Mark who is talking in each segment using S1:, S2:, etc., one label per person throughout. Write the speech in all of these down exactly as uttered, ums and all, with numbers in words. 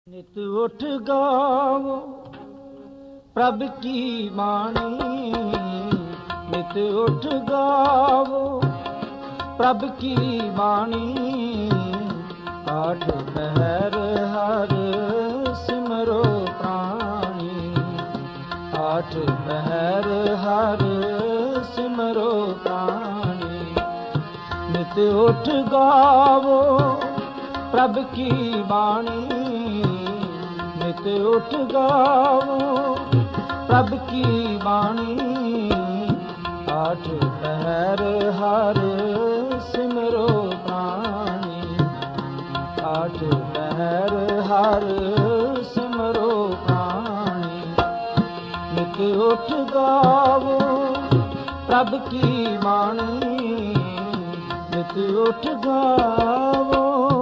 S1: नित उठ गावो प्रभ की वाणी, नित उठ गावो प्रभ की वाणी। आठ पहर हर सिमरो प्राणी, आठ पहर हर सिमरो प्राणी। नित उठ गावो प्रभ की वाणी, नित उठ गावो प्रभ की वाणी। आठ पहर हर सिमरो प्राणी, आठ पहर हर सिमरो प्राणी। नित उठ गावो प्रभ की वाणी, नित उठ गावो।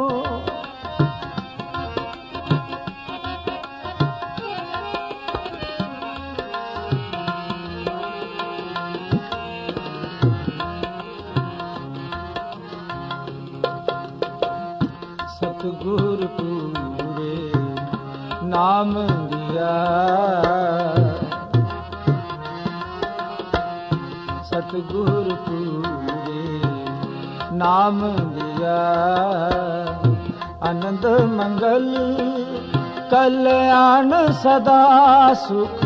S1: सतगुर पूरे नाम दिया, सतगुर पूरे नाम दिया। आनंद मंगल कल्याण सदा सुख,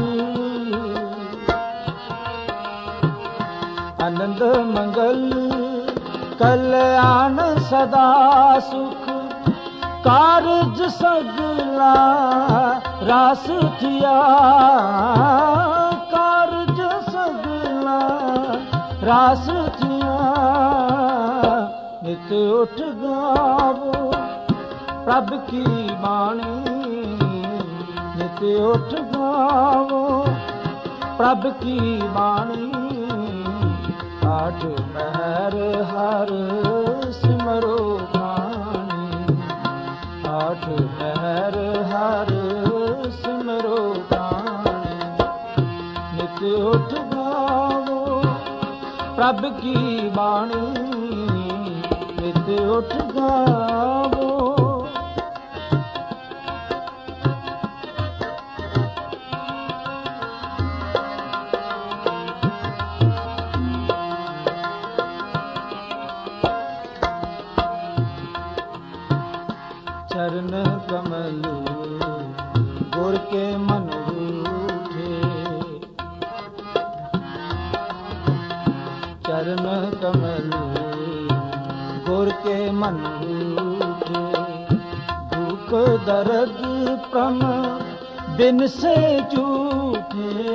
S1: आनंद मंगल कल्याण सदा सुख। कारज सगला रास थिया, कारज सगला रास थिया। नित उठ गावो प्रभ की वाणी, नित उठ गावो प्रभ की वाणी। आठ पहर हर सिमरो प्राणी, आठ पहर हर सिमरो प्राणी। नित उठ गावो प्रभ की वाणी, नित उठ गावो। चरण कमल गुर के मन रूठे, चरण कमल गुर के मन रूठे। दुख दर्द प्रम बिन से झूठे,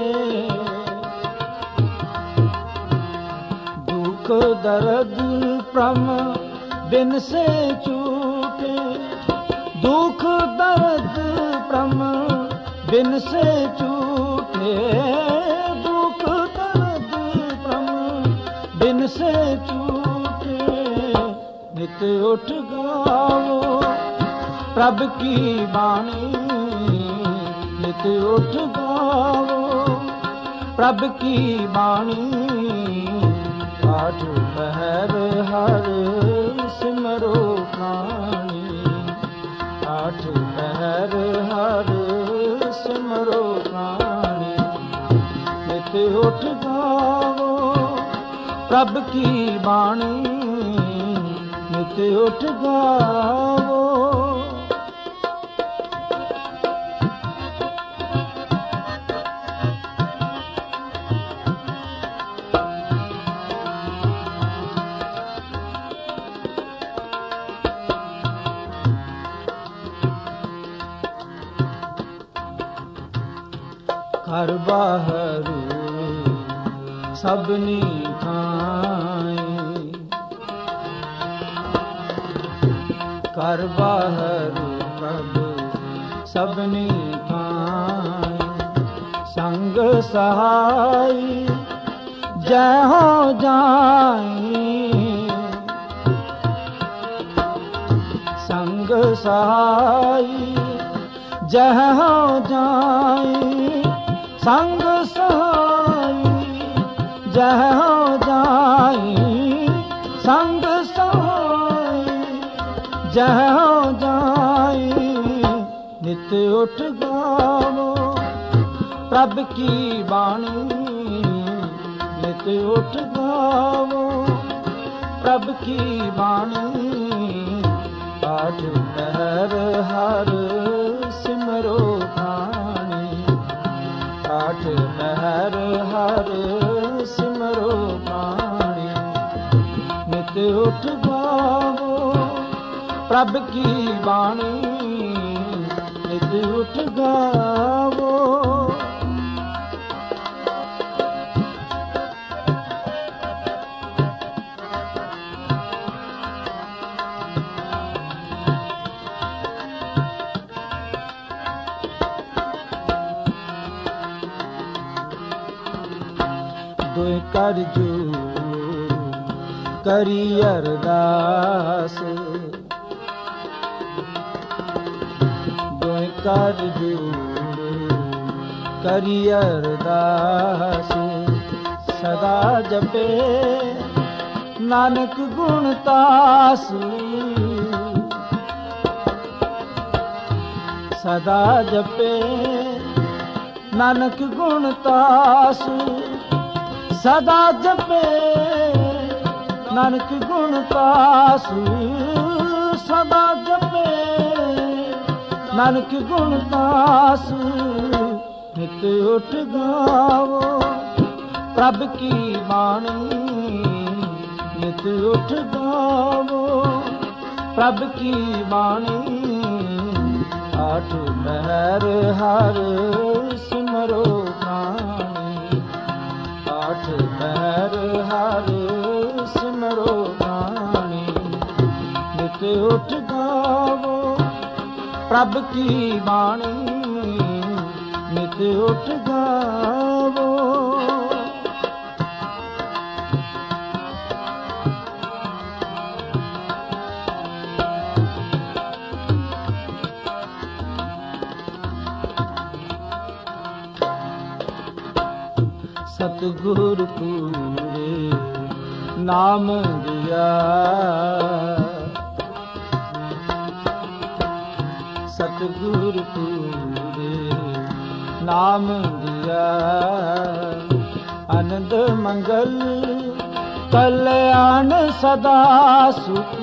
S1: दुख दर्द प्रम बिन से झूठे। दुख दर्द प्रम बिन से छूटे, दुख दर्द प्रम बिन से छूटे। नित उठ गावो प्रभ की वाणी, नित उठ गावो प्रभ की वाणी। आठ पहर हर सिमरो प्राणी, आठ पहर हर सिमरो प्राणी। नित उठ गावो प्रभ की वाणी, नित उठ गावो। घर बाहर सबनी थाई, घर बाहर प्रभ सबनी थाई। संग सहाय जय हो जाई, संग सहाय जय हो जाई। संग सहाय जय हो जाई, संग सहाय जय हो जाई। ਨਿਤ ਉਠ ਗਾਵੋ ਪ੍ਰਭ ਕੀ ਬਾਣੀ, ਨਿਤ ਉਠ ਗਾਵੋ ਪ੍ਰਭ ਕੀ ਬਾਣੀ। ਪਾਠ ਪਹਿਰ ਹਰ ਸਿਮਰੋ ਬਾਣੀ, ਪਾਠ ਪਹਿਰ ਹਰ ਸਿਮਰੋ ਬਾਣੀ। ਨਿਤ ਉਠ ਗਾਵੋ ਪ੍ਰਭ ਕੀ ਬਾਣੀ, ਨਿਤ ਉਠ ਗਾਵੋ। ਦੁਇ ਕਰ ਜੋਰ ਕਰੀ ਅਰਦਾਸ, ਦੁਇ ਕਰ ਜੋਰ ਕਰੀ ਅਰਦਾਸ। ਸਦਾ ਜਪੇ ਨਾਨਕ ਗੁਣ ਤਾਸ, ਸਦਾ ਜਪੇ ਨਾਨਕ ਗੁਣ ਤਾਸ। ਸਦਾ ਜਪੇ ਨਾਨਕ ਗੁਣ ਤਾਸ, ਸਦਾ ਜਪੇ ਨਾਨਕ ਗੁਣ ਤਾਸ। ਨਿਤ ਉਠ ਗਾਵੋ ਪ੍ਰਭ ਕੀ ਬਾਣੀ, ਨਿਤ ਉਠ ਗਾਵੋ ਪ੍ਰਭ ਕੀ ਬਾਣੀ। ਆਠ ਪਹਿਰ ਹਰ ਸਿਮਰੋ ਬਾਣੀ, ਆਠ ਪਹਿਰ ਹਰ ਸਿਮਰੋ ਬਾਣੀ। ਨਿਤ ਉਠ ਗਾਵੋ ਪ੍ਰਭ ਕੀ ਬਾਣੀ, ਨਿਤ ਉਠ ਗਾਵੋ। ਸਤਿਗੁਰ ਪੂਰੇ ਨਾਮ ਦਿਆ, ਸਤਿਗੁਰ ਪੂਰੇ ਨਾਮ ਦਿਆ। ਆਨੰਦ ਮੰਗਲ ਕਲਿਆਣ ਸਦਾ ਸੁਖ,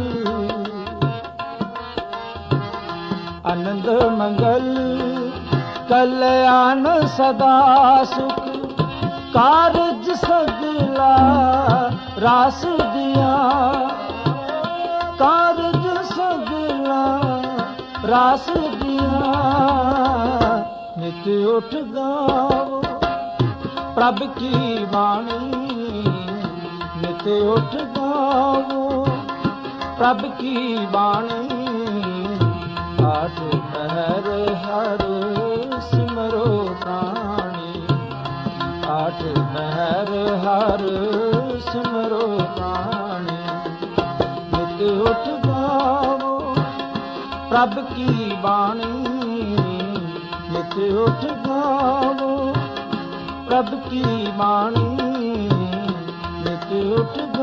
S1: ਆਨੰਦ ਮੰਗਲ ਕਲਿਆਣ ਸਦਾ ਸੁਖ। ਕਾਰਜ ਸਗਲਾ ਰਾਸ ਦਿਆ, ਕਾਰਜ ਸਗਲਾ ਰਾਸ ਦਿਆ। ਨਿਤ ਉਠ ਗਾਵੋ ਪ੍ਰਭ ਕੀ ਬਾਣੀ, ਨਿਤ ਉਠ ਗਾਵੋ ਪ੍ਰਭ ਕੀ ਬਾਣੀ। ਆਠ ਪਹਿਰ ਹਰ ਸਿਮਰੋ ਬਾਣੀ, ਆਠ ਪਹਿਰ ਹਰ ਸਿਮਰੋ ਬਾਣੀ। ਨਿਤ ਉਠ ਗਾਵੋ ਪ੍ਰਭ ਕੀ ਬਾਣੀ, ਨਿਤ ਉਠ ਗਾਵੋ ਪ੍ਰਭ ਕੀ ਬਾਣੀ। ਨਿਤ ਉਠ